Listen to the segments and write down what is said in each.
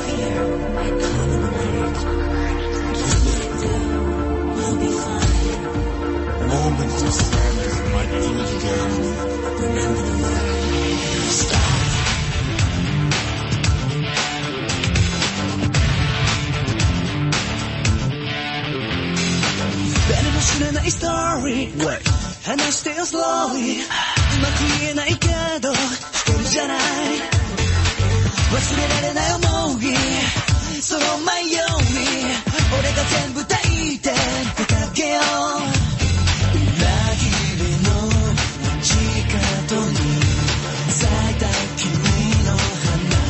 知らないストーリー話してよスローリーうまく言えないけど一人じゃない忘れられない思いその前より俺が全部抱いて出かけよう裏切りの街角に咲いた君の花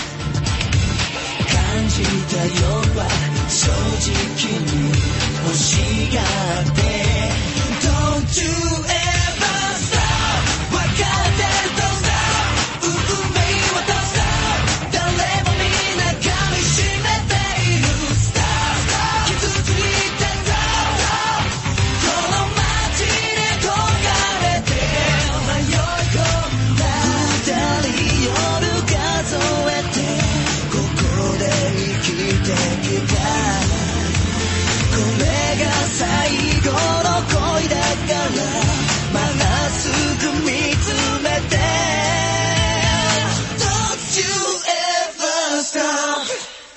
感じた夜は正直に欲しがって Don't you ever stop 分かってる Don't stop 運命は Don't stop 誰もみんな噛みしめている Stop 傷ついて Stop この街で焦がれて迷い込んだ二人夜数えてここで生きてきたこれが最後の恋だからまっすぐ見つめて Don't you ever stop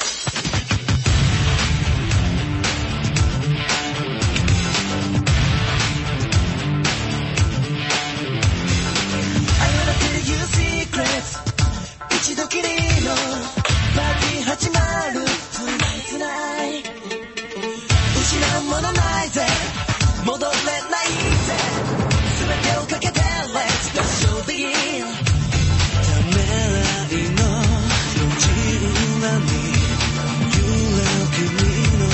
愛られてる You secrets 一度きりのパーティー始まる Tonight 失うものないぜ戻れないぜ全てをかけて Let's go show the in ためらいの路地裏に揺れる君の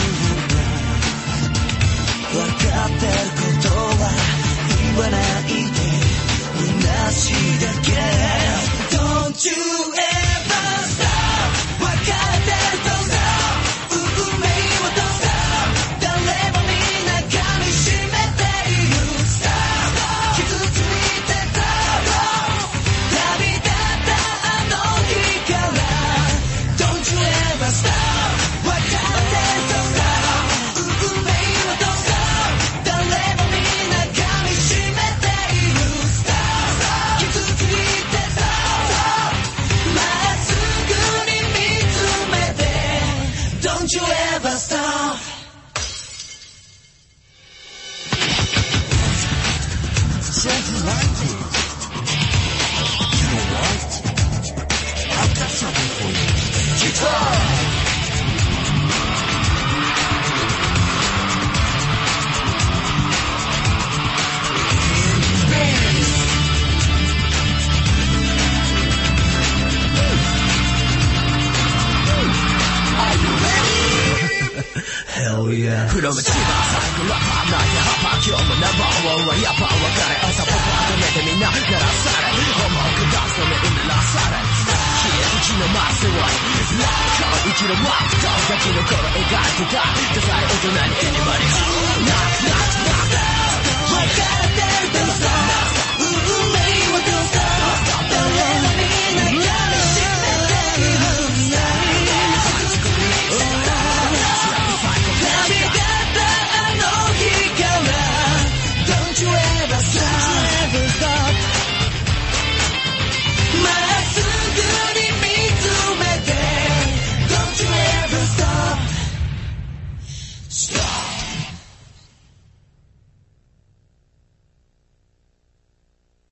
花分かってることは言わないで虚しいだけ Don't you ever stop 分かってる Don't stop 運命は Don't stop 誰もみんな噛みしめている Stop 傷ついて Stop 旅立ったあの日から Don't you ever stop 分かってる Don't stop 運命は Don't stop 誰もみんな噛みしめている Stop 傷ついて Stop まっすぐに見つめて Don't you ever stop Something like it. You know what? I've got something for you. Guitar! Hell yeah 黒目千葉最後ラッパー泣いてハッパー今日もナンバーワンはやっぱ別れ朝ポップ集めてみんな鳴らされ思う下すの目うならされ消え口のマスワイラップ生きるワップガキの頃描いてたダサい大人にエニマリナッナッナッ分かってる Don't stop 運命は Don't stop 誰もみんな噛みしめている旅立ったあの日から Don't you ever stop まっすぐに見つめて Don't you ever stop